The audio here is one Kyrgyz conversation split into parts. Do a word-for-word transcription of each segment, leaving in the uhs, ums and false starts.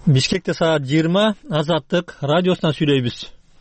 Бишкекте саат жыйырма, Азаттык радиосунан сүйлөйбүз.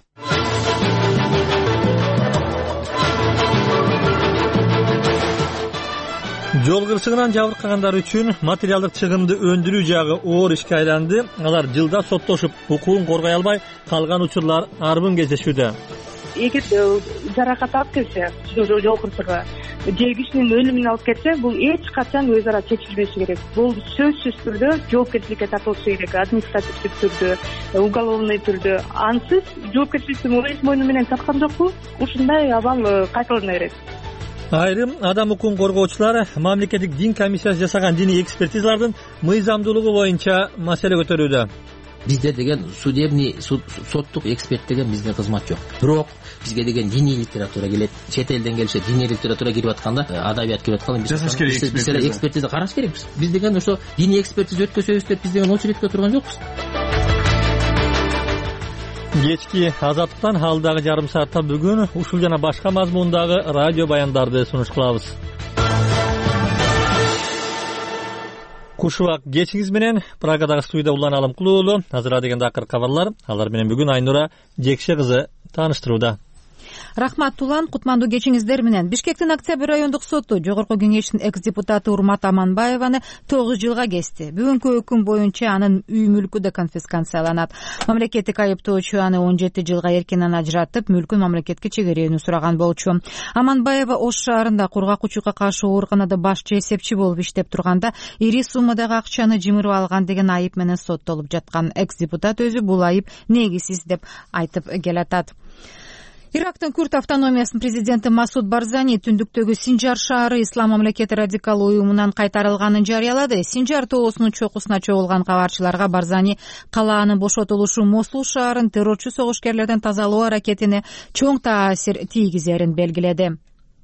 Жол кырсыгынан жабыркагандар үчүн материалдык чыгымды өндүрүү жагы оор ишке айланды. Алар жылда соттошуп, укугун коргой албай калган учурлар арбын кездешүүдө. Эгер жаракат алып келсе, жол кырсыгы же кишинин өлүмүнө алып келсе, бул эч качан өз ара чечилбеши керек. Бул сөзсүз түрдө жоопкерчиликке тартылышы керек, административдик түрдө, уголовный түрдө. Ансыз жоопкерчиликти өз мойну менен тарткан жокпу? Ушундай абал кайталана берет. Айрым адам укугун коргоочулар мамлекеттик дин комиссиясы жасаган диний экспертизалардын мыйзамдуулугу боюнча маселе көтөрүүдө. Бизде деген судебный соттук эксперт деген биздин кызмат жок. Бирок бизге деген диний литература келет. Чет элден келишет, диний литература кирип атканда, адабият кирип атканда биз экспертиза караш керекпиз. Биз деген ошо диний экспертиза өткөзөбүз деп биз деген очередке турган жокпуз. Кечки Азаттыктан алдагы жарым саатта бүгүн ушул жана башка мазмундагы радио баяндарды сунуш кылабыз. Кушубак кечиңиз менен Прагадагы студияда Улан Алымкулуу уулу. Азыр дегенде акыр кабарлар. Алар менен бүгүн Айнура Жекше кызы тааныштырууда. Рахмат Улан, кутмандуу кечиңиздер менен. Бишкектин Октябрь райондук соту Жогорку кеңештин экс-депутаты Урмат Аманбаеваны тогуз жылга кести. Бүгүнкү өкүм боюнча анын үй мүлкү да конфискацияланат. Мамлекеттик айыптоочу аны он жети жылга эркинен ажыратып, мүлкүн мамлекетке чегерүүнү сураган болчу. Аманбаева Ош шаарында кургакчылыкка каршы ооруканада башчы эсепчи болуп иштеп турганда ири суммадагы акчаны жымырып алган деген айып менен соттолуп жаткан. Экс-депутат өзү бул айып негизсиз деп айтып келатат. Ирактын Күрд автономиясынын президенти Масуд Барзани түндүктөгү Синжар шаары Ислам мамлекети радикал уюмунан кайтарылганын жарыялады. Синжар тоосунун чокусуна чогулган кабарчыларга Барзани калаанын бошотулушу Мосул шаарын террорчу согушкерлерден тазалоо аракетине чоң таасир тийгизерин белгиледи.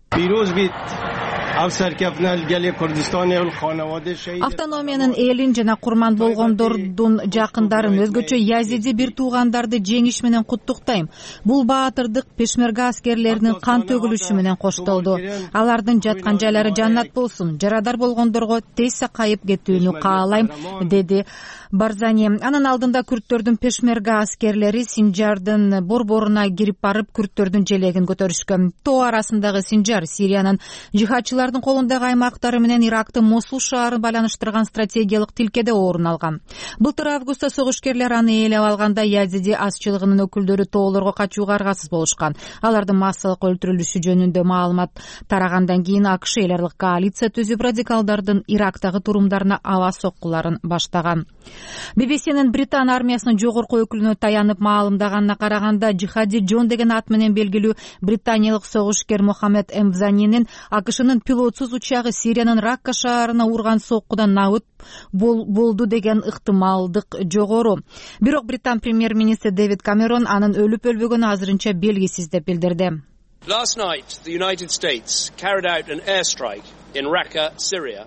Автономиянын элин жана курман болгондордун жакындарын, өзгөчө язиди бир туугандарды жеңиш менен куттуктайм. Бул баатырдык пешмерга аскерлеринин кан төгүлүшү менен коштолду. Алардын жаткан жайлары жаннат болсун. Жарадар болгондорго тез сакайып кетүүнү каалайм, деди Барзани. Анын алдында күрттөрдүн пешмерга аскерлери Синжардын борборуна кирип барып, күрттөрдүн желегин көтөрүшкөн. Тоо арасындагы Синжар Сириянын жихадчылардын колундагы аймактары менен Ирактын Мосул шаарын байланыштырган стратегиялык тилкеде орун алган. Былтыр августта согушкерлер аны ээлеп алганда язиди азчылыгынын өкүлдөрү тоолорго качууга аргасыз болушкан. Алардын массалык өлтүрүлүшү жөнүндө маалымат тарагандан кийин АКШ эл аралык коалиция түзүп радикалдардын Ирактагы турумдарына аба соккуларын баштаган. би би си-нин Британ армиясынын жогорку өкүлүнө таянып маалымдаганына караганда, Жихади Джон деген ат менен белгилүү британиялык согушкер Мохаммед Эмвзанинин АКШнын пилотсуз учагы Сириянын Ракка шаарына урган соккудан набыт бол, болду деген ыктымалдык жогору. Бирок Британ премьер-министри Дэвид Камерон анын өлүп өлбөгөнү азырынча белгисиз деп билдирди. Last night, the United States carried out an airstrike in Raqqa, Syria.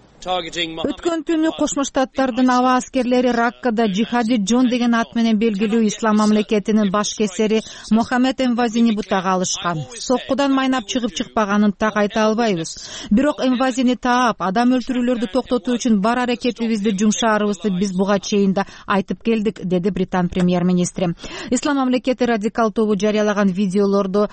Өткөн түнү Кошмо Штаттардын аба аскерлери Раккада Жихади Джон деген ат менен белгилүү Ислам мамлекетинин баш кесери Мохаммед Эмвазини бутага алышкан. Соккудан майнап чыгып чыкпаганын так айта албайбыз. Бирок Эмвазини таап, адам өлтүрүүлөрдү токтотуу үчүн бар аракетибизди жумшаарыбызды биз буга чейин да айтып келдик, деди Британ премьер-министри. Ислам мамлекети радикал тобу жарыялаган видеолордо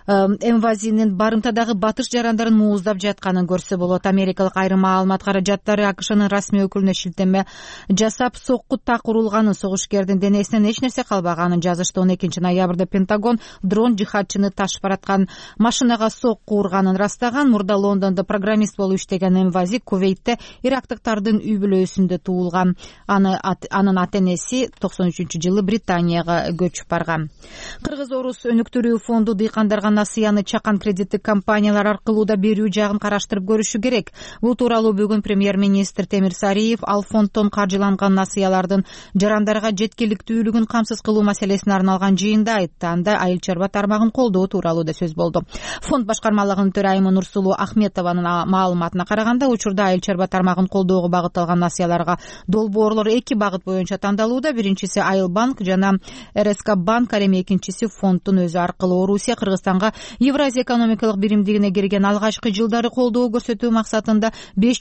Эмвазинин барымтадагы батыш жарандарын мууздап жатканын көрсө болот. Америкалык айрым маалымат жаттары АКШнын расмий өкүлүнө шилтеме жасап, сокку так урулганын, согушкердин денесинен эч нерсе калбаганын жазышты. он экинчи ноябрда Пентагон дрон жихадчыны ташып бараткан машинага сокку урганын растаган. Мурда Лондондо программист болуп иштеген Эмвази Кувейтте ирактыктардын үй бүлөсүндө туулган. Аны анын ата-энеси токсон үчүнчү жылы Британияга көчүп барган. Кыргыз Орус өнүктүрүү фонду дыйкандарга насыяны чакан кредиттик компаниялар аркылуу да берүү жагын караштырып көрүшү керек. Бул тууралуу бүгүн премьер-министр Темир Сариев ал фонддон каржыланган насыялардын жарандарга жеткиликтүүлүгүн камсыз кылуу маселесине арналган жыйында айтты. Анда айыл чарба тармагын колдоо тууралуу да сөз болду. Фонд башкармалыгынын төрайымы Нурсулуу Ахметованын маалыматына караганда, учурда айыл чарба тармагын колдоого багытталган насыяларга долбоорлор эки багыт боюнча тандалууда. Биринчиси Айыл банк жана эр эс ка банк, ал эми экинчиси фонддун өзү аркылуу. Орусия Кыргызстанга Евразия экономикалык биримдигине кирген алгачкы жылдары колдоо көрсөтүү максатында беш жүз миллион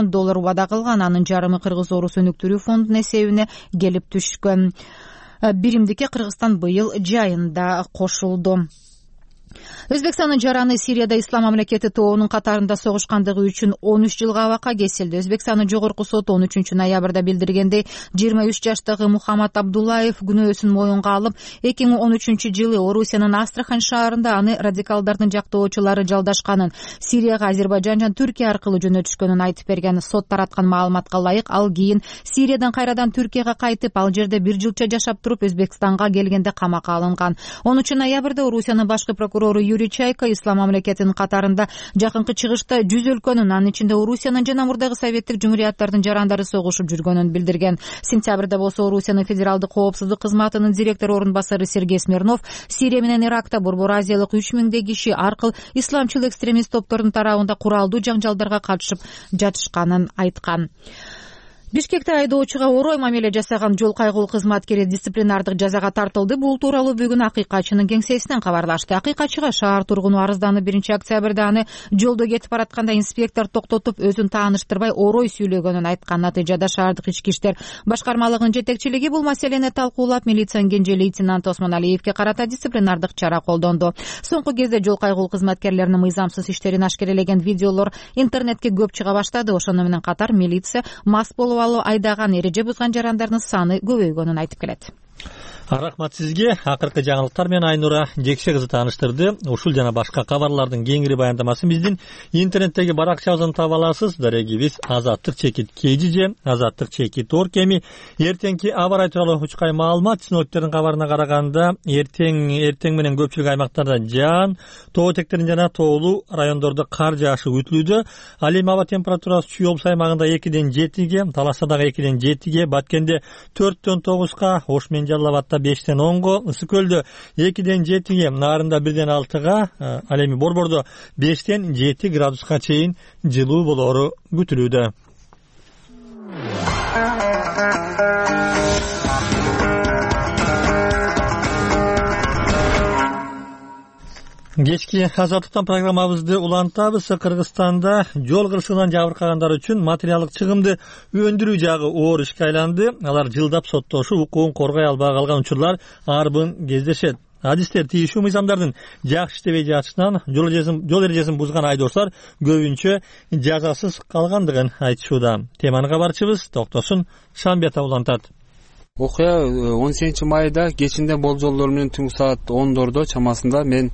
миллион доллар убада кылган. Анын жарымы Кыргыз Орус өнүктүрүү фондунун эсебине келип түшкөн. Биримдикке Кыргызстан быйыл жайында кошулду. Өзбекстандын жараны Сирияда Ислам мамлекети тобунун катарында согушкандыгы үчүн он үч жылга абакка кесилди. Өзбекстандын жогорку соту он үчүнчү ноябрда билдиргендей, жыйырма үч жаштагы Мухаммад Абдуллаев күнөөсүн моюнга алып, эки миң он үчүнчү жылы Орусиянын Астрахань шаарында аны радикалдардын жактоочулары жалдашканын, Сирияга Азербайжан жана Түркия аркылуу жөнөтүшкөнүн айтып берген. Сот тараткан маалыматка ылайык, ал кийин Сириядан кайрадан Түркияга кайтып, ал жерде бир жылча жашап туруп, Өзбекстанга келгенде камакка алынган. онунчу ноябрда Орусиянын башкы прокурору Юрий Чайка Ислам мамлекетинин катарында жакынкы чыгышта жүз өлкөнүн, анын ичинде Орусиянын жана мурдагы советтик жумурияттардын жарандары согушуп жүргөнүн билдирген. Сентябрда болсо Орусиянын федералдык коопсуздук кызматынын директор орун басары Сергей Смирнов Сирия менен Иракта Борбор Азиялык үч миңдей киши аркыл исламчыл экстремист топтордун тарабында куралдуу жаңжалдарга катышып жатышканын айткан. Бишкекте айдоочуга орой мамиле жасаган жол кайгылуу кызматкери дисциплинардык жазага тартылды. Бул тууралуу бүгүн Акыйкатчынын кеңсесинен кабарлашты. Акыйкатчыга шаар тургуну арызданып, биринчи октябрда аны жолдо кетип баратканда инспектор токтотуп, өзүн тааныштырбай орой сүйлөгөнүн айткан. Натыйжада шаардык ички иштер башкармалыгынын жетекчилиги бул маселени талкуулап, милициянын кенже лейтенанты Осмон Алиевке карата дисциплинардык чара колдонду. Соңку кезде жол кайгылуу кызматкерлеринин мыйзамсыз иштерин ашкерелеген видеолор интернетке көп чыга баштады. Ошону менен катар милиция мас болуп айдаган, эреже бузган жарандардын саны көбөйгөнүн айтып келет. Рахмат сизге. Акыркы жаңылыктар менен Айнура Жекше кызы тааныштырды. Ушул жана башка кабарлардын кеңири баяндамасын биздин интернеттеги баракчабыздан таба аласыз. Дарегибиз азаттык чекит кей же азаттык чекит орг эми эртеңки аба ырайы тууралуу учкай маалымат синоптиктердин кабарына караганда эртең эртең менен көпчүлүк аймактарда жаан, тоо этектерин жана тоолуу райондордо кар жаашы күтүлүүдө. Ал эми аба температурасы Чүй облус аймагында экиден жетиге, Таласта дагы экиден жетиге, Баткенде төрттөн тогузга, Ош менен Жалал Абадда бештен онго, Ысык көлдө экиден жетиге, Нарында бирден алтыга, ал эми Борбордо бештен жети градуска чейин жылуу болору күтүлүүдө. Кечки азаттыктан программабызды улантабыз. Кыргызстанда жол кырсыгынан жабыркагандар үчүн материалдык чыгымды өндүрүү жагы оор ишке айланды. Алар жылдап соттошуп, укугун коргой албай калган учурлар арбын кездешет. Адистер тийишүү мыйзамдардын жакшы иштебей жатышынан жол эрежесин бузган айдоочулар көбүнчө жазасыз калгандыгын айтышууда. Теманы кабарчыбыз Токтосун Шамбетов улантат. Окуя он сегизинчи майда кечинде болжолдор менен түнкү саат ондордо чамасында мен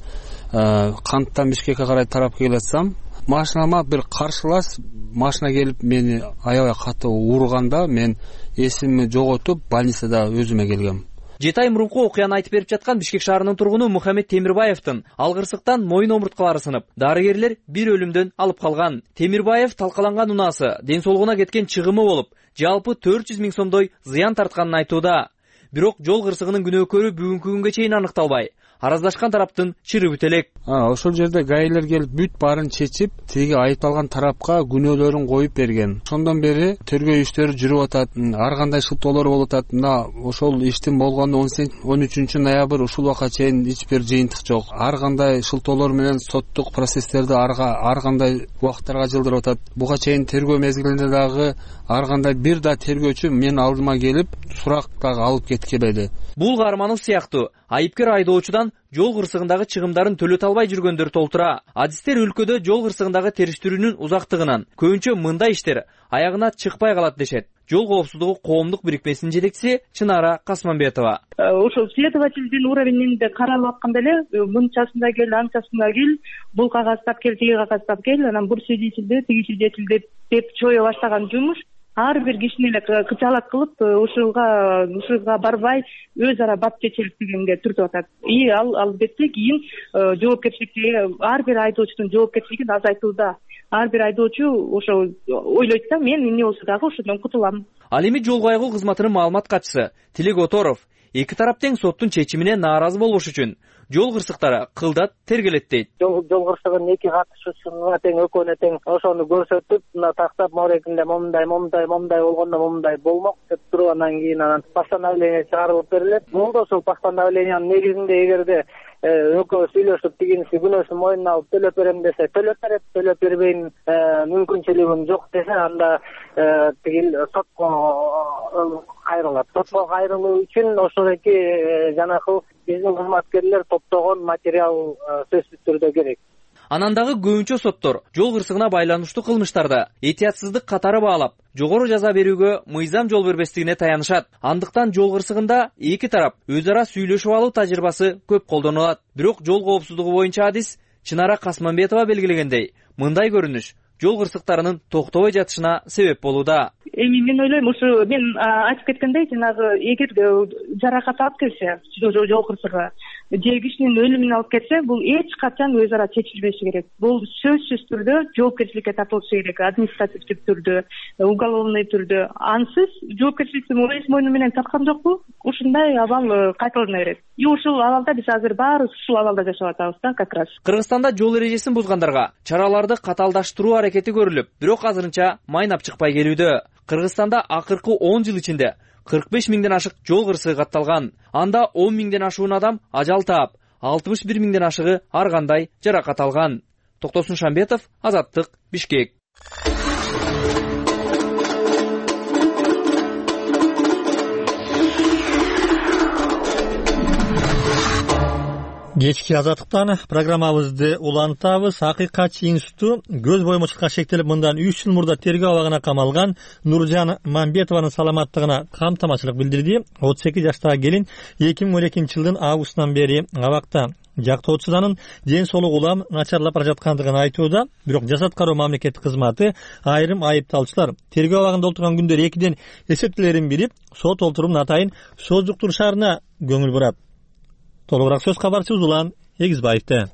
Канттан Бишкекке карай тарап келатсам, машинама бир каршылаш машина келип мени аябай катуу урганда, мен эсимди жоготуп больницада өзүмө келгем. жети ай мурунку окуяны айтып берип жаткан Бишкек шаарынын тургуну Мухаммед Темирбаевдин алгырсыктан моюн омурткалары сынып, дарыгерлер бир өлүмдөн алып калган. Темирбаев талкаланган унаасы ден соолугуна кеткен чыгымы болуп, жалпы төрт жүз миң сомдой зыян тартканын айтууда. Бирок жол кырсыгынын күнөөкөрү бүгүнкү күнгө чейин аныкталбай. Араздашкан тараптын чыры бүт элек. Ошол жерде гаилер келип бүт баарын чечип, тиги айыпталган тарапка күнөөлөрүн коюп берген. Ошондон бери тергөө иштери жүрүп атат. Ар кандай шылтоолор болуп атат. Мына ошол иштин болгону он үчүнчү ноябрь ушул убакка чейин эч бир жыйынтык жок. Ар кандай шылтоолор менен соттук процесстерди ар кандай убакыттарга жылдырып атат. Буга чейин тергөө мезгилинде дагы ар кандай бир да тергөөчү мен алдыма келип сурак дагы алып кеткиледи. Бул Карманов сыяктуу айыпкер айдоочудан жол кырсыгындагы чыгымдарын төлөтө албай жүргөндөр толтура. Адистер өлкөдө жол кырсыгындагы териштирүүнүн узактыгынан көбүнчө мындай иштер аягына чыкпай калат дешет. Жол коопсуздугу коомдук бирикмесинин жетекчиси Чынара Касманбетова. Ошол следовательдин уровенинде каралып атканда эле мынчасында кел, анчасында кел, бул кагазтап кел, тиги кагазтап кел, анан бул свидетелди, тиги свидетелди деп чое баштаган жумуш. Ар бир кишини эле кычалат кылып, ушуга ушуга барбай өз ара бат чечилип дегенге түртүп атат. И ал албетте кийин жоопкерчиликти, ар бир айдоочунун жоопкерчилигин азайтууда. Ар бир айдоочу ошо ойлойт да, мен эмне болсо дагы ошодон кутулам. Ал эми жол кайгылуу кызматынын маалымат катчысы Тилек Оторов эки тарап тең соттун чечимине нааразы болуш үчүн жол кырсыктары кылдат тергелет дейт. Жол кырсыгынын эки катышуучусуна тең экөөнө тең ошону көрсөтүп, мына тактап морегинде момундай, момундай, момундай болгондо момундай болмок деп туруп, анан кийин анан постановление чыгарылып берилет. Болду ошол постановлениянын негизинде эгерде экөө сүйлөшүп тигинси күнөөсүн мойнуна алып төлөп берем десе төлөп берет, төлөп бербейм мүмкүнчүлүгүм жок десе анда тигил сотко кайрылат. Сотко кайрылуу үчүн ошондойки жанакы биздин кызматкерлер топтогон материал сөзсүз түрдө керек. Анан дагы көбүнчө соттор жол кырсыгына байланыштуу кылмыштарда этиятсыздык катары баалап, жогору жаза берүүгө мыйзам жол бербестигине таянышат. Андыктан жол кырсыгында эки тарап өз ара сүйлөшүп алуу тажрыйбасы көп колдонулат. Бирок жол коопсуздугу боюнча адис Чынара Касманбетова белгилегендей, мындай көрүнүш жол кырсыктарынын токтобой жатышына себеп болууда. Эми мен ойлойм, ушу мен айтып кеткендей, жанагы эгер жаракат алып келсе жол кырсыгы же кишинин өлүмүнө алып кетсе, бул эч качан өз ара чечилбеши керек. Бул сөзсүз түрдө жоопкерчиликке тартылышы керек, административдик түрдө, уголовный түрдө. Ансыз жоопкерчиликти өз мойну менен тарткан жокпу? Ушундай абал кайталана берет. И ушул абалда биз азыр баары ушул абалда жашап атабыз да, как раз. Кыргызстанда жол эрежесин бузгандарга чараларды каталдаштыруу аракети көрүлүп, бирок азырынча майнап чыкпай келүүдө. Кыргызстанда акыркы он жыл ичинде кырк беш миңден ашык жол кырсыгы катталган. Анда он миңден ашуун адам ажал таап, алтымыш бир миңден ашыгы ар кандай жаракат алган. Токтосун Шамбетов, Азаттык, Бишкек. Кечки Азаттыктан программабызды улантабыз. Акыйкатчы институту көз боймочулукка шектелип мындан үч жыл мурда тергөө абагына камалган Нуржан Мамбетованын саламаттыгына камтамачылык билдирди. отуз эки жаштагы келин эки миң он экинчи жылдын августунан бери абакта. Жактоочусу анын ден соолугу улам начарлап бара жаткандыгын айтууда. Бирок Жасат кароо мамлекеттик кызматы айрым айыпталуучулар тергөө абагында отурган күндөр экиден эсептелерин бирип, сот олтурумун атайын сооздуктурушарына көңүл бурат. Толугураак сөз кабарчыбыз Улан Эгизбаевде.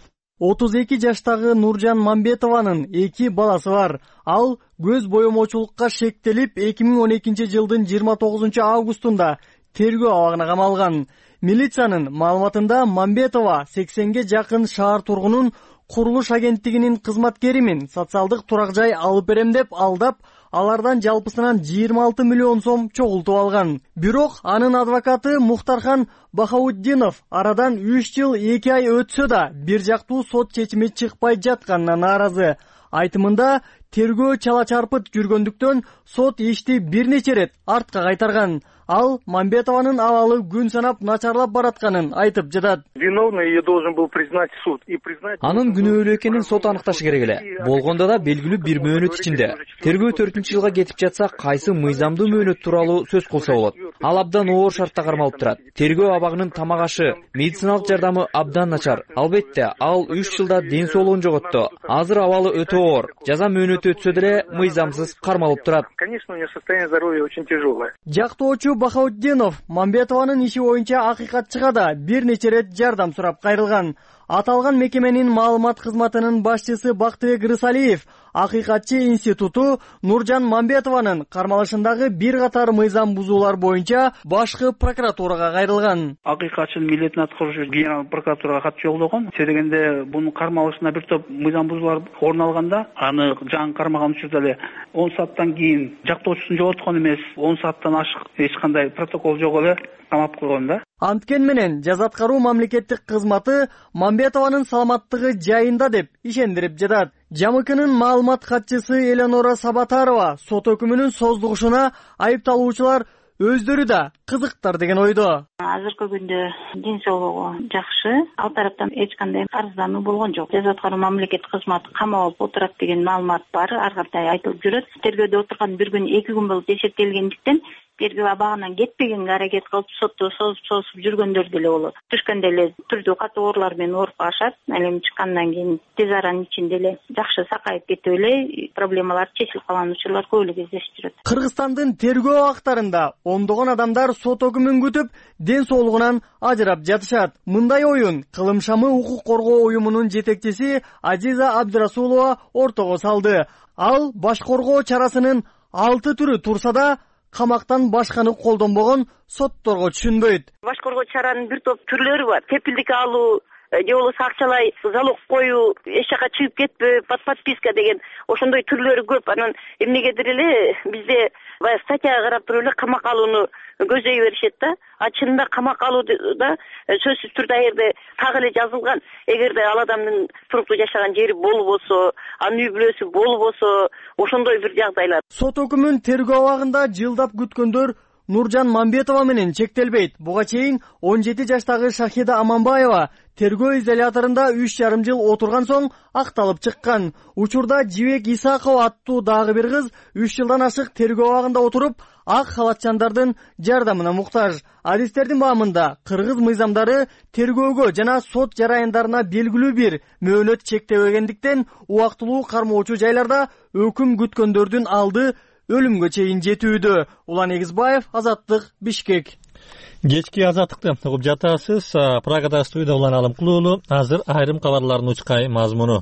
отуз эки жаштагы Нуржан Мамбетованын эки баласы бар. Ал көз боемочулукка шектелип эки миң он экинчи жылдын жыйырма тогузунчу августунда тергөө абагына камалган. Милициянын маалыматында Мамбетова сексенге жакын шаар тургунун курулуш агенттигинин кызматкеримин социалдык турак жай алып берем деп алдап, алардан жалпысынан жыйырма алты миллион сом чогултуп алган. Бирок анын адвокаты Мухтархан Бахауддинов арадан үч жыл эки ай өтсө да бир жактуу сот чечими чыкпай жатканына нааразы. Айтымында тергөө чала чарпыт жүргөндүктөн сот ишти бир нече рет артка кайтарган. Ал Мамбетованын абалы күн санап начарлап баратканын айтып жатат. Виновный ее должен был признать суд и признать. Анын күнөөлүү экенин сот аныкташы керек эле. Болгондо да белгилүү бир мөөнөт ичинде. Тергөө төртүнчү жылга кетип жатса, кайсы мыйзамдуу мөөнөт тууралуу сөз кылса болот. Ал абдан оор шартта кармалып турат. Тергөө абагынын тамак ашы, медициналык жардамы абдан начар. Албетте, ал үч жылда ден соолугун жоготту. Азыр абалы өтө оор. Жаза мөөнөтү өтсө деле мыйзамсыз кармалып турат. Конечно, у нее состояние здоровья очень тяжелое. Жактоочу Бахауддинов Мамбетованын иши боюнча акыйкатчыга да бир нече рет жардам сурап кайрылган. Аталган мекеменин маалымат кызматынын башчысы Бактыбек Рысалиев Акыйкатчы институту Нуржан Мамбетованын кармалышындагы бир катар мыйзам бузуулар боюнча башкы прокуратурага кайрылган. Акыйкатчынын милдетин аткаруучу генерал прокуратурага кат жолдогон. Себебинде бунун кармалышында бир топ мыйзам бузуулар орун алганда, аны жаңы кармаган учурда эле он сааттан кийин жактоочусун жоготкон эмес, он сааттан ашык эч кандай протокол жок эле камап койгон да. Анткен менен Жаза аткаруу мамлекеттик кызматы Мамбетованын саламаттыгы жайында деп ишендирип жатат. ЖАМКнын маалымат катчысы Эленора Сабатарова сот өкүмүнүн создугушуна айыпталуучулар өздөрү да кызыктар деген ойдо. Азыркы күндө ден соолугу жакшы, ал тараптан эч кандай арыздануу болгон жок. Жаза аткаруу мамлекеттик кызматы камап алып отурат деген маалымат бар, ар кандай айтылып жүрөт. Тергөөдө отурган бир күн эки күн болуп эсептелгендиктен тергөө абагынан кетпегенге аракет кылып сотто созуп созуп жүргөндөр деле болот. Түшкөндө эле түрдүү катуу оорлор менен ооруп калышат. Ал эми чыккандан кийин тез аранын ичинде эле жакшы сакайып кетип эле проблемалар чечилип калган учурлар көп эле кездешип жүрөт. Кыргызстандын тергөө абактарында ондогон адамдар сот өкүмүн күтүп, ден соолугунан ажырап жатышат. Мындай оюн Кылым шамы укук коргоо уюмунун жетекчиси Азиза Абдырасулова ортого салды. Ал баш коргоо чарасынын алты түрү турса да камактан башканы колдонбогон сотторго түшүнбөйт. Баш коргоо чаранын бир топ түрлөрү бар. Кепилдик алуу, же болбосо акчалай залог коюу, эч жака чыгып кетпөө, под подписка деген ошондой түрлөрү көп. Анан эмнегедир эле бизде баягы статьяга карап туруп эле камакка алууну көздөй беришет да. А чынында камакка алууда сөзсүз түрдө аерде так эле жазылган. Эгерде ал адамдын туруктуу жашаган жери болбосо, анын үй бүлөсү болбосо, ошондой бир жагдайлар. Сот өкүмүн тергөө абагында жылдап күткөндөр Нуржан Мамбетова менен чектелбейт. Буга чейин он жети жаштагы Шахида Аманбаева тергөө изоляторунда үч жарым жыл отурган соң акталып чыккан. Учурда Жибек Исакова аттуу дагы бир кыз үч жылдан ашык тергөө абагында отуруп, ак халатчандардын жардамына муктаж. Адистердин баамында кыргыз мыйзамдары тергөөгө жана сот жараяндарына белгилүү бир мөөнөт чектебегендиктен убактылуу кармоочу жайларда өкүм күткөндөрдүн алды өлүмгө чейин жетүүдө. Улан Эгизбаев, Азаттык, Бишкек. Кечки Азаттыкты угуп жатасыз. Прагада студияда Улан Алымкулуулу. Азыр айрым кабарлардын учкай мазмуну.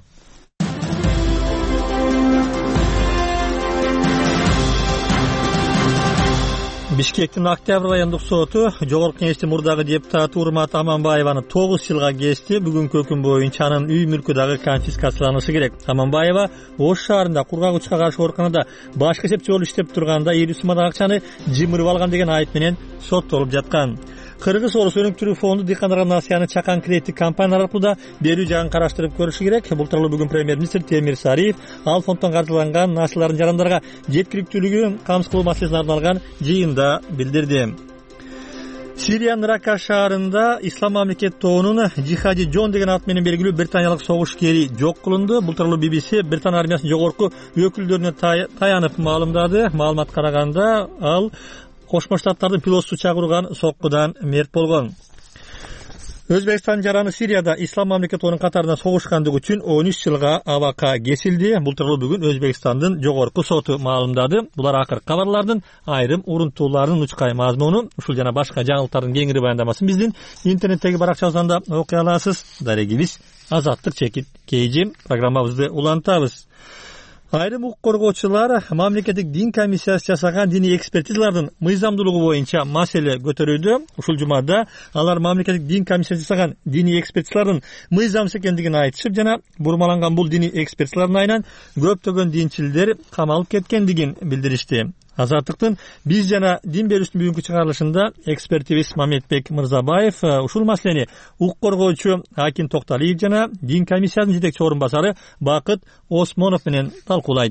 Бишкектин Октябрь райондук соту жогорку кеңештин мурдагы депутаты Урмат Аманбаеваны тогуз жылга кести. Бүгүнкү өкүм боюнча анын үй мүлкү дагы конфискацияланышы керек. Аманбаева Ош шаарында кургагычка каршы ооруканада башкы эсепчи болуп иштеп турганда элүү сомдогу акчаны жымырып алган деген айып менен соттолуп жаткан. Кыргыз Орус өнүктүрүү фонду дыйкандарга насыяны чакан кредиттик компания аркылуу да берүү жагын караштырып көрүшү керек. Бул тууралуу бүгүн премьер-министр Темир Сариев ал фонддон каржыланган насыялардын жарандарга жеткиликтүүлүгүн камсыз кылуу маселесине арналган жыйында билдирди. Сириянын Рака шаарында Ислам мамлекет тобунун Джихади Джон деген ат менен белгилүү британиялык согушкери жок кылынды. Бул тууралуу би би си Британия армиясынын жогорку өкүлдөрүнө таянып маалымдады. Маалыматка караганда ал Кошмо Штаттардын пилотсуз учагы урган соккудан мерт болгон. Өзбекстан жараны Сирияда Ислам мамлекет тобунун катарында согушкандыгы үчүн он үч жылга абакка кесилди. Бул тууралуу бүгүн Өзбекстандын жогорку соту маалымдады. Булар акыркы кабарлардын айрым урунтууларынын учкай мазмуну. Ушул жана башка жаңылыктардын кеңири баяндамасын биздин интернеттеги баракчабыздан да окуй аласыз. Дарегибиз Азаттык чекит кейжи программабызды улантабыз. Айрым укук коргоочулар мамлекеттик дин комиссиясы жасаган диний экспертизалардын мыйзамдуулугу боюнча маселе көтөрүүдө. Ушул жумада алар мамлекеттик дин комиссиясы жасаган диний экспертизалардын мыйзамсыз экендигин айтышып, жана бурмаланган бул диний экспертизалардын айынан көптөгөн динчилдер камалып кеткендигин билдиришти. Азаттыктын биз жана дин берүүсүнүн бүгүнкү чыгарылышында экспертибиз Мамедбек Мырзабаев ушул маселени укук коргоочу Акин Токталиев жана дин комиссиясынын жетекчи орун басары Бакыт Осмонов менен талкуулайт.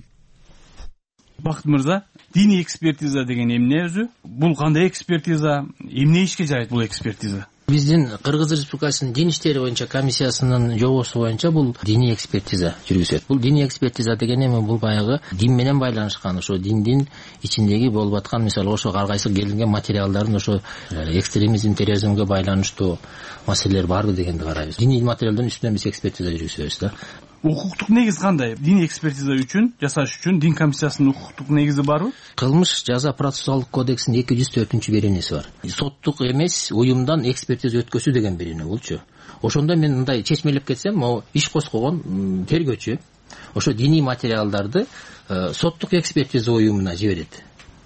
Бакыт мырза, диний экспертиза деген эмне өзү? Бул кандай экспертиза? Эмне ишке жарайт бул экспертиза? Биздин Кыргыз Республикасынын дин иштери боюнча комиссиясынын жобосу боюнча бул диний экспертиза жүргүзөт. Бул диний экспертиза деген эми бул баягы дин менен байланышкан, ошо диндин ичиндеги болуп аткан, мисалы ошо ар кайсы келинген материалдардын ошо экстремизм, терроризмге байланыштуу маселелер барбы дегенди карайбыз. Диний материалдын үстүнөн биз экспертиза жүргүзөбүз да. Укуктук негиз кандай? Диний экспертиза үчүн, жасаш үчүн дин комиссиясынын укуктук негизи барбы? Кылмыш жаза процессуалдык кодексинин эки жүз төртүнчү беренеси бар. Соттук эмес уюмдан экспертиза өткөзүү деген берене болчу. Ошондо мен мындай чечмелеп кетсем, могу иш козгогон тергөөчү ошо диний материалдарды соттук экспертиза уюмуна жиберет.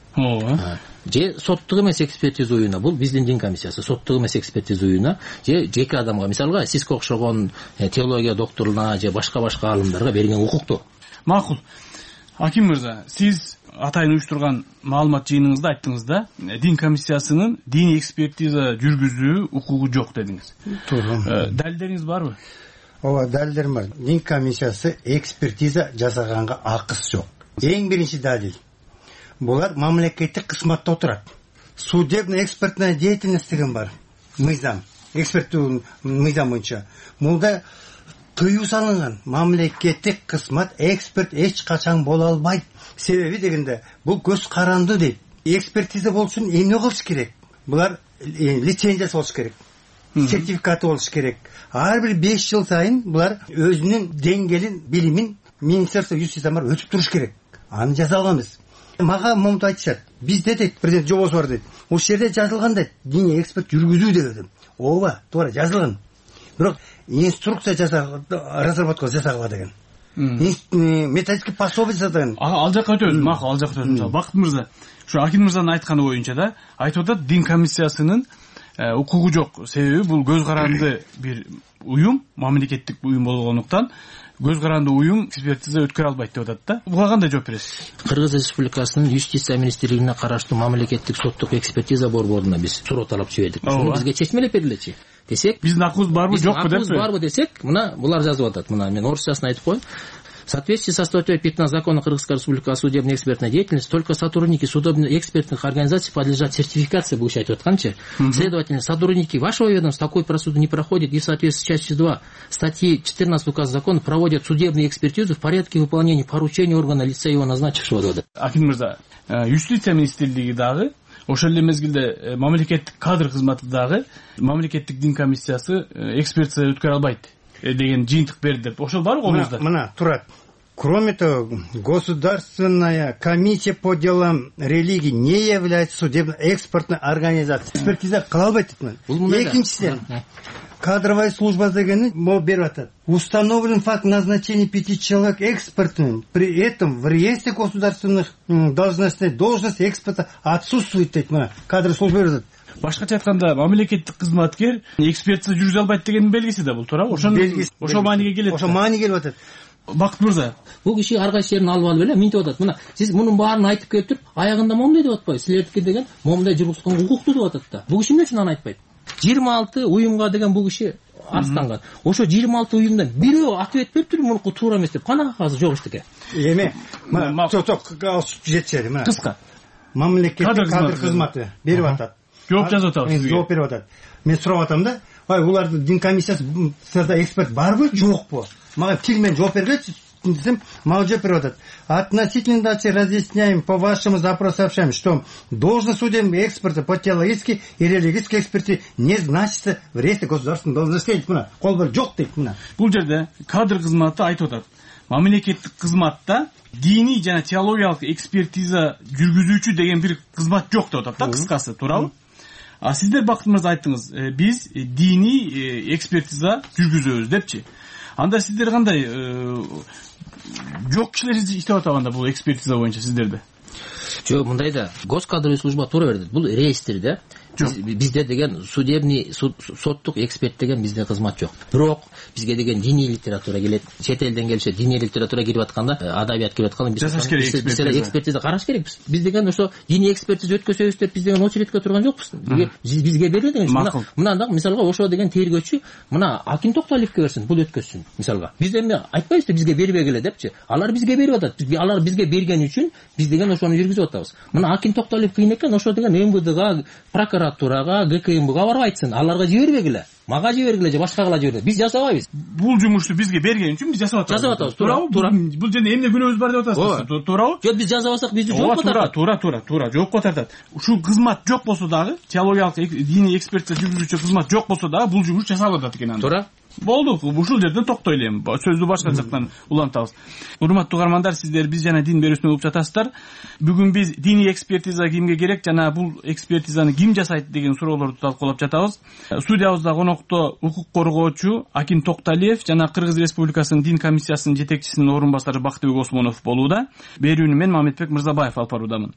Ооба. Же соттук эмес экспертиза уюмуна, бул биздин дин комиссиясы, соттук эмес экспертиза уюмуна, же жеке адамга, мисалга сизге окшогон теология докторуна же башка-башка алымдарга берген укукту. Макул. Аким мырза, сиз атайын уюштурган маалымат жыйыныңызда айттыңыз да, дин комиссиясынын диний экспертиза жүргүзүү укугу жок дедиңиз. Туура. Далилдериңиз барбы? Ооба, далилдерим бар. Дин комиссиясы экспертиза жасаганга акысы жок. Эң биринчи далил. Булар мамлекеттик кызматта отурат. Судебно экспертная деятельность деген бар. Мыйзам, эксперттүү мыйзам боюнча. Мында тыюу салынган. Мамлекеттик кызмат эксперт эч качан боло албайт. Себеби дегенде бул көз каранды дейт. Экспертиза болуш үчүн эмне кылыш керек? Булар лицензиясы болуш керек. Сертификаты болуш керек. Ар бир беш жыл сайын булар өзүнүн деңгээлин, билимин Министерство юстиция бар өтүп туруш керек. Аны жаза алганбыз. Мага момунду айтышат. Бизде дейт, президент жобосу бар дейт. Ошол жерде жазылган дейт, диний эксперт жүргүзүү деп. Ооба, туура жазылган. Бирок инструкция жасап, разработка жасагыла деген. Методический пособие жасаган. Ал жакка өтөбүз, макул, ал жакка өтөбүз. Бакыт мырза, ушу Акин мырзанын айтканы боюнча да, айтып атат, дин комиссиясынын укугу жок. Себеби бул көз каранды бир уюм, мамлекеттик уюм болгондуктан көз каранды уюм экспертиза өткөрө албайт деп атат да. Буга кандай жооп бересиз? Кыргыз Республикасынын юстиция министрлигине караштуу мамлекеттик соттук экспертиза борборуна биз суроо талап жибердик. Ушуну бизге чечмелеп бергилечи десек, биздин акыбыз барбы жокпу деп. Акыбыз барбы десек, мына булар жазып атат. Мына мен орусчасын айтып коеюн. В соответствии со статьей пятнадцать Закона Кыргызской Республики о судебной экспертной деятельности только сотрудники судебно-экспертных организаций подлежат сертификации, вы считаете, вот канче. Следовательно, сотрудники вашего ведомства такой процедуру не проходят и в соответствии с частью два статьи четырнадцать указа закона проводят судебную экспертизу в порядке выполнения поручений органа лица его назначившего. Акин мырза, юстиция министрлиги дагы ошол эле мезгилде мамлекеттик кадр кызматы дагы мамлекеттик дин комиссиясы экспертиза өткөрө албайт деген жыйынтык берди деп. Ошол барбы колуңузда? Мына турат. Кроме того, Государственная комиссия по делам религии не является судебно-экспертной организацией. Экспертиза кыла албайт дейт. Экинчиден, кадровая служба дегени могу берип атат. Установлен факт назначения пяти человек экспертными. При этом в реестре государственных должностей должность эксперта отсутствует дейт. Кадровая служба берип атат. Башкача айтканда, мамлекеттик кызматкер экспертиза жүргүзө албайт дегендин белгиси да бул, туура? Ошол ошол мааниге келет. Ошол мааниге келип атат. Бакыт мырза, бул киши ар кайсы жерин алып алып эле минтип атат. Мына сиз мунун баарын айтып келип туруп, аягында момундай деп атпайсыз. Силердики деген момундай жүргүзгөнгө укуктуу деп атат да. Бул киши эмне үчүн аны айтпайт? жыйырма алты уюмга деген бул киши арызданган. Ошо жыйырма алты уюмдан бирөө ответ берип туруп, мунуку туура эмес деп кана кагазы жок эчтеке. Эме, мына чок жетчери, мына. Кыска. Мамлекеттик кадр кызматы берип атат. Жооп жазып атабыз сизге. Жооп берип атат. Мен сурап атам да, ай улардын дин комиссиясы эксперт барбы, жокпу? Мага тил менен жооп бергилечи десем, мага жооп берип атат. Относительно дачи разъясняем по вашему запросу сообщаем, что должность судебного эксперта по теологической и религиозной экспертизе не значится в реестре государственных должностей. Мына, кол бар жок дейт мына. Бул жерде кадр кызматы айтып атат. Мамлекеттик кызматта диний жана теологиялык экспертиза жүргүзүүчү деген бир кызмат жок деп атат да, кыскасы, туурабы? А сиздер Бакыт мырза айттыңыз, биз диний экспертиза жүргүзөбүз депчи. Анда сиздер кандай жок кишилер иштеп атабанда бул экспертиза боюнча сиздерде? Жок, мындай да, госкадровый служба туура берди. Бул реестрде бизде деген судебный соттук эксперт деген бизде кызмат жок. Бирок бизге деген диний литература келет. Чет элден келишет, диний литература кирип атканда, адабият кирип атканда биз экспертиза караш керекпиз. Биз деген ошо диний экспертиза өткөзөбүз деп биз деген очередке турган жокпуз. Бизге берилет деген. Мына мисалга ошо деген тергөөчү мына Акин Токталиевке берсин, бул өткөзсүн мисалга. Биз эми айтпайбыз да бизге бербегиле депчи. Алар бизге берип атат. Алар бизге берген үчүн биз деген ошону жүргүзүп атабыз. Мына Акин Токталиев кыйын экен, ошо деген эм вэ дга, прокуратурага, гэ ка эм га барып айтсын, аларга жибербегиле. Мага жибергиле же башкага жибергиле. Биз жасабайбыз. Бул жумушту бизге берген үчүн биз жасап атабыз. Жасап атабыз, туура. Туура. Бул жерде эмне күнөөбүз бар деп атасыз, туурабы? Жок, биз жасабасак бизди жоопко тартат. Туура, туура, туура, жоопко тартат. Ушул кызмат жок болсо дагы, теологиялык диний экспертиза жүргүзүүчү кызмат жок болсо дагы бул жумуш жасалып атат экен анда. Туура. Болду, ушул жерден токтойлу эми. Сөздү башка жактан улантабыз. Урматтуу угармандар, сиздер биз жана дин берүүсүнө угуп жатасыздар. Бүгүн биз диний экспертиза кимге керек жана бул экспертизаны ким жасайт деген суроолорду талкуулап жатабыз. Студиябызда конокто укук коргоочу Акин Токталиев жана Кыргыз Республикасынын дин комиссиясынын жетекчисинин орун басары Бактыбек Осмонов болууда. Берүүнү мен Мамедбек Мырзабаев алып баруудамын.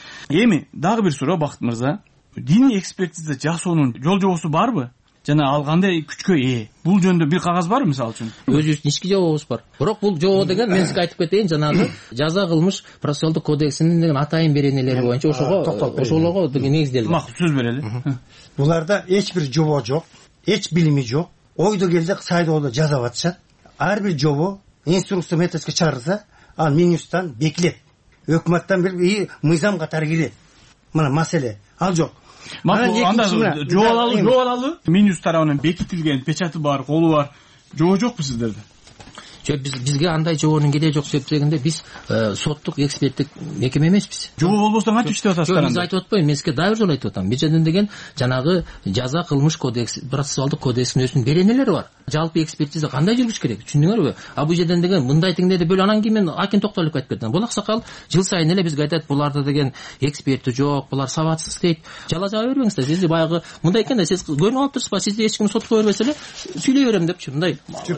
Эми дагы бир суроо, Бакыт мырза. Диний экспертиза жасоонун жол жобосу барбы? Жана ал кандай күчкө ээ? Бул жөнүндө бир кагаз барбы мисалы үчүн? Өзүбүздүн ички жобобуз бар. Бирок бул жобо деген мен сизге айтып кетейин, жанагы жаза кылмыш процессуалдык кодексинин деген атайын беренелери боюнча ошого ошолорго деген негизделген. Макул сөз берели. Буларда эч бир жобо жок, эч билими жок. Ойдо келсе сайдоодо жазап атышат. Ар бир жобо инструкция методика чыгарса, ал Минюсттан бекилет. Өкмөттөн бир мыйзам катары кирет. Мына маселе ал жок. Макул, анда жобалалы, жобалалы Минюс тарабынан бекитилген печаты бар, колу бар. Жобо жокпу сиздерде? Жок, биз бизге андай жобонун кереги жок деп дегенде биз соттук эксперттик мекеме эмеспиз. Жобо болбосо кантип иштеп атасыздар? Жок, биз айтып атпайбы, мен сизге дайыр жолу айтып атам. Биз жерден деген жанагы жаза кылмыш кодекс, процессуалдык кодекстин өзүнүн беренелери бар. Жалпы экспертиза кандай жүрүш керек? Түшүндүңөрбү? А бул жерден деген мындай теңдеде бөлө, анан кийин мен Акин Токталиевке айтып кеттим. Бул аксакал жыл сайын эле бизге айтат, буларда деген эксперти жок, булар сабатсыз дейт. Жала жаба бербеңиздер. Сиз баягы мындай экен да, сиз көрүп алып турсузбу? Сизди эч ким сотко бербесе эле сүйлөй берем депчи, мындай.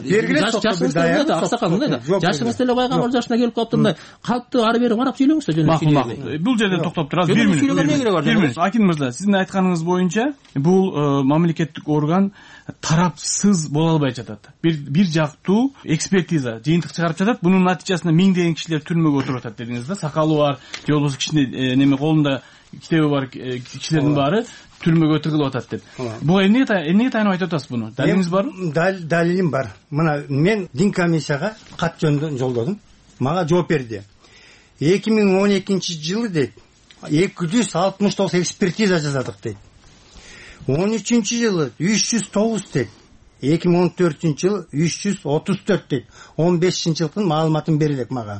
Жашыңызда да аксакал мындай да. Жашыңыз деле байгамбар жашына келип калыптыр, мындай калпты ары бери карап сүйлөңүздөр жөнүндө. Макул, макул. Бул жерден токтоп турабыз. бир мүнөт. бир мүнөт. Акин мырза, сиздин айтканыңыз боюнча бул мамлекеттик орган тарапсыз боло албай жатат. Бир бир жактуу экспертиза жыйынтык чыгарып жатат. Бунун натыйжасында миңдеген кишилер түрмөгө отуруп атат дедиңиз да. Сакалы бар, же болбосо кичине неме колунда китеби бар кишилердин баары түрмөгө тыгылып атат деп. Буга эмнеге эмнеге таянып айтып атасыз буну? Далилиңиз барбы? Далилим бар. Мына мен дин комиссияга кат жолдодум. Мага жооп берди. эки миң он экинчи жылы дейт эки жүз алтымыш тогуз экспертиза жасадык дейт. он үчүнчү жылы үч жүз тогуз дейт. эки миң он төртүнчү жылы үч жүз отуз төрт дейт. он бешинчи жылдын маалыматын берилек мага.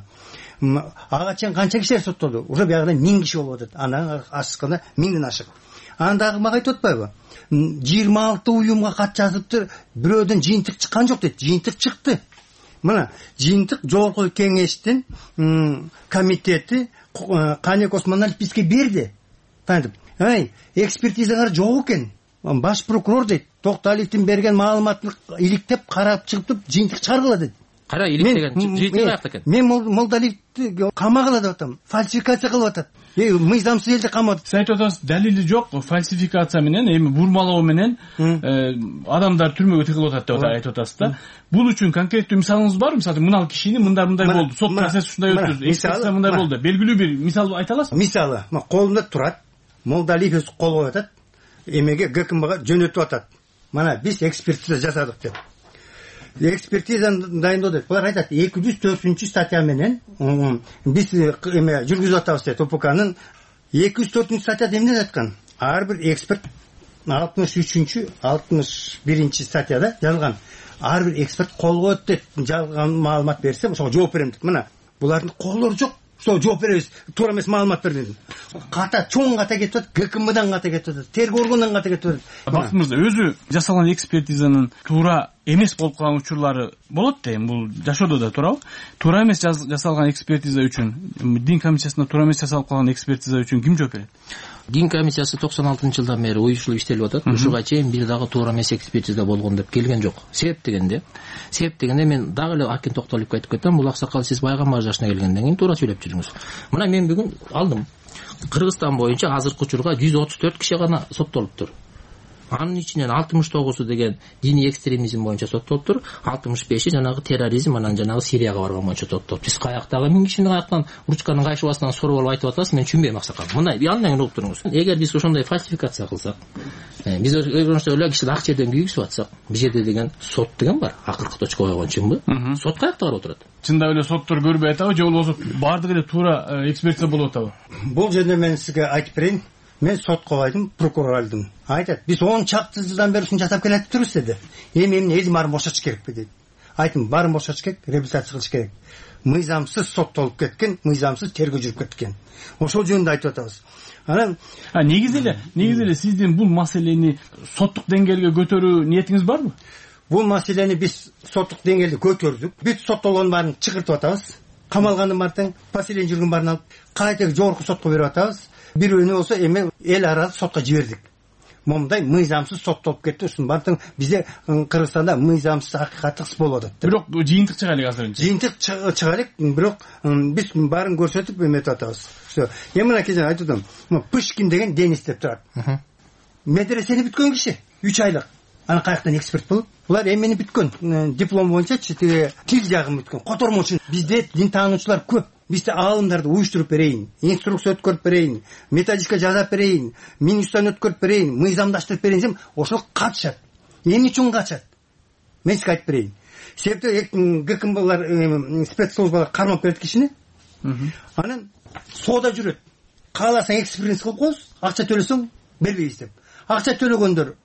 Ага чейин канча кишилер соттолду? Уже биягында миң киши болуп атат. Анан ашыкканда миңден ашык. Андагы мага айтып атпайбы? жыйырма алты уюмга кат жазыптыр, бирөөдөн жыйынтык чыккан жок дейт. Жыйынтык чыкты. Мына жыйынтык жогорку кеңештин комитети Канек Осмоналиев бизге берди. Тантип, ай, экспертизалар жок экен. Баш прокурор дейт, Токталиевдин берген маалыматын иликтеп карап чыгып жыйынтык чыгаргыла дейт. Кара иликтеген жыйынтык каякта экен? Мен Молдалиевди камагыла деп атам. Фальсификация кылып атат. Мыйзамсыз элди камап. Сиз айтып атасыз, далили жок, фальсификация менен, эми бурмалоо менен адамдар түрмөгө тыгылып атат деп айтып атасыз да. Бул үчүн конкреттүү мисалыңыз барбы? Мисалы, мынал кишини мындай мындай болду, сот процесси ушундай өттү, экспертиза мындай болду. Белгилүү бир мисал айта аласызбы? Мисалы, колунда турат, Молдалиев өз кол коюп атат, эмеге ГКМга жөнөтүп атат. Мана биз экспертиза жасадык деп. Экспертизаны дайындоодо булар айтат, эки жүз төртүнчү статья менен биз эме жүргүзүп атабыз дейт. ОПКнын эки жүз төртүнчү статьяда эмне айткан? Ар бир эксперт алтымыш үчүнчү алтымыш биринчи статьяда жазылган. Ар бир эксперт кол коет деп жалган маалымат берсе, ошого жооп берем дейт. Мына булардын колдору жок. Ошо жооп беребиз, туура эмес маалымат берди. Ката чоң ката кетип атат, ГКМдан ката кетип атат, тергөө органынан ката кетип атат. Бактыр мырза, өзү жасалган экспертизанын туура эмес болуп калган учурлары болот дейм. Бул жашоодо да туурабы? Туура эмес жасалган экспертиза үчүн, дин комиссиясында туура эмес жасалып калган экспертиза үчүн ким жооп берет? Дин комиссиясы токсон алтынчы жылдан бери уюштуруп иштелип атат. Ушуга чейин бир дагы туура эмес экспертиза болгон деп келген жок. Себеп дегенде, себеп дегенде мен дагы эле Акин Токталиевге айтып кетем, бул аксакал сиз пайгамбар жашына келгенден кийин туура сүйлөп жүрүңүз. Мына мен бүгүн алдым. Кыргызстан боюнча азыркы учурга жүз отуз төрт киши гана соттолуптур. Анын ичинен алтымыш тогузу деген диний экстремизм боюнча соттолуптур, алтымыш беши жанагы терроризм, анан жанагы Сирияга барган боюнча соттолуптур. Сиз каяктагы миң кишинин каяктан ручканын кайшыбасынан соруп алып айтып атасыз, мен түшүнбөйм аксакал. Мындай андан угуп туруңуз. Эгер биз ошондой фальсификация кылсак, биз ошондой эле киши ак жерден күйгүзүп атсак, бул жерде деген сот деген бар. Акыркы точка койгон чынбы? Сот каякта барып отурат? Чындап эле соттор көрбөй атабы, же болбосо баардыгы эле туура экспертиза болуп атабы? Бул жерде мен сизге айтып берейин. Мен сотко байдым, прокурор алдым. Айтат, биз он чакты жылдан бери ушун жасап келатып турбуз деди. Эми эмне элдин баарын бошотуш керекпи дейт. Айттым, баарын бошотуш керек, реабилитация кылыш керек. Мыйзамсыз соттолуп кеткен, мыйзамсыз тергөө жүрүп кеткен. Ошол жөнүндө айтып атабыз. Анан негизи эле, негизи эле сиздин бул маселени соттук деңгээлге көтөрүү ниетиңиз барбы? Бул маселени биз соттук деңгээлде көтөрдүк. Бүт соттолгондун баарын чыгыртып атабыз. Камалгандын баарын, поселение жүргөн баарын алып, кайта жогорку сотко берип атабыз. Бирөөнү болсо эми эл аралык сотко жибердик. Момундай мыйзамсыз соттолуп кетти. Ушунун баардыгы бизде Кыргызстанда мыйзамсыз акыйкаттык болуп атат. Бирок жыйынтык чыга элек азыр. Жыйынтык чыга элек, бирок биз баарын көрсөтүп эметип атабыз. Всё. Эми мына кезен айтып атам. Пышкин деген Денис деп турат. Медресени бүткөн киши, үч айлык. Аны каяктан эксперт болуп? Булар эмени бүткөн? Диплом боюнча тиги тил жагын бүткөн. Котормочу. Бизде дин таануучулар көп. Бизде аалымдарды уюштуруп берейин, инструкция өткөрүп берейин, методика жазап берейин, минустан өткөрүп берейин, мыйзамдаштырып берейин десем, ошол катышат. Эмне үчүн катышат? Мен сизге айтып берейин. Себеби ГКМлар спецслужбалар кармап берет кишини. Анан соода жүрөт. Кааласаң экспертиз кылып коесуз, акча төлөсөң бербейбиз деп. Акча төлөгөндөр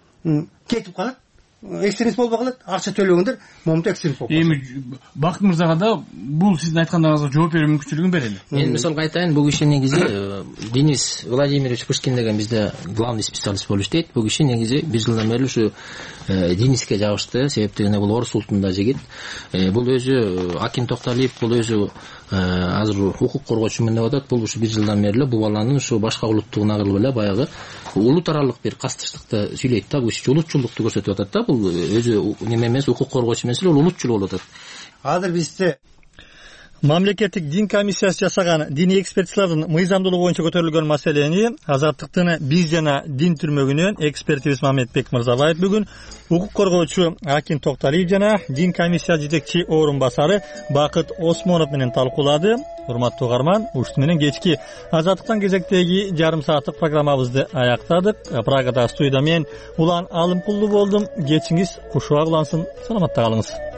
кетип калат. Экстремист болуп калат, акча төлөгөндөр момунда экстремист болуп калат. Эми Бактыр мырзага да бул сиздин айткандарыңызга жооп берүү мүмкүнчүлүгүн берели. Мен мисалга айтайын, бул киши негизи Денис Владимирович Пышкин деген бизде главный специалист болуп иштейт. Бул киши негизи бир жылдан бери ушу Дениске жабышты. Себеп дегенде бул орус улутунда жигит. Бул өзү Акин Токталиев, бул өзү азыр укук коргоочумун деп атат. Бул ушу бир жылдан бери эле бул баланын ушу башка улуттугуна кылып эле баягы улут аралык бир кастыштыкты сүйлөйт да, бул улутчулдукту көрсөтүп атат да. Бул өзү неме эмес, укук коргоочу эмес эле, ул улутчул болуп атат. Азыр бизде Мамлекеттик дин комиссиясы жасаган диний экспертизалардын мыйзамдуулугу боюнча көтөрүлгөн маселени Азаттыктын биз жана дин түрмөгүнөн экспертибиз Мамедбек Мырзабаев бүгүн укук коргоочу Акин Токталиев жана дин комиссия жетекчи орун басары Бакыт Осмонов менен талкуулады. Урматтуу угарман, ушуну менен кечки Азаттыктан кезектеги жарым сааттык программабызды аяктадык. Прагада студияда мен Улан Алымкулду болдум. Кечиңиз кушуак улансын. Саламатта калыңыз.